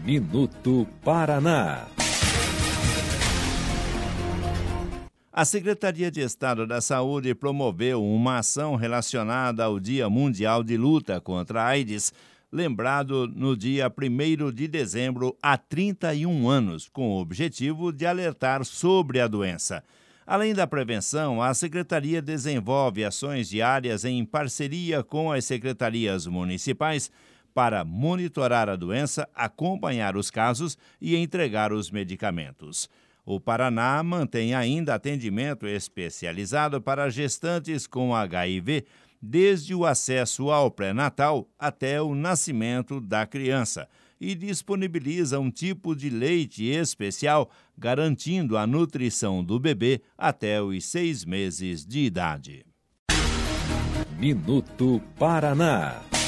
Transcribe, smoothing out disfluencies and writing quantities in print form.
Minuto Paraná. A Secretaria de Estado da Saúde promoveu uma ação relacionada ao Dia Mundial de Luta contra a AIDS, lembrado no dia 1º de dezembro há 31 anos, com o objetivo de alertar sobre a doença. Além da prevenção, a Secretaria desenvolve ações diárias em parceria com as secretarias municipais para monitorar a doença, acompanhar os casos e entregar os medicamentos. O Paraná mantém ainda atendimento especializado para gestantes com HIV, desde o acesso ao pré-natal até o nascimento da criança, e disponibiliza um tipo de leite especial, garantindo a nutrição do bebê até os 6 meses de idade. Minuto Paraná.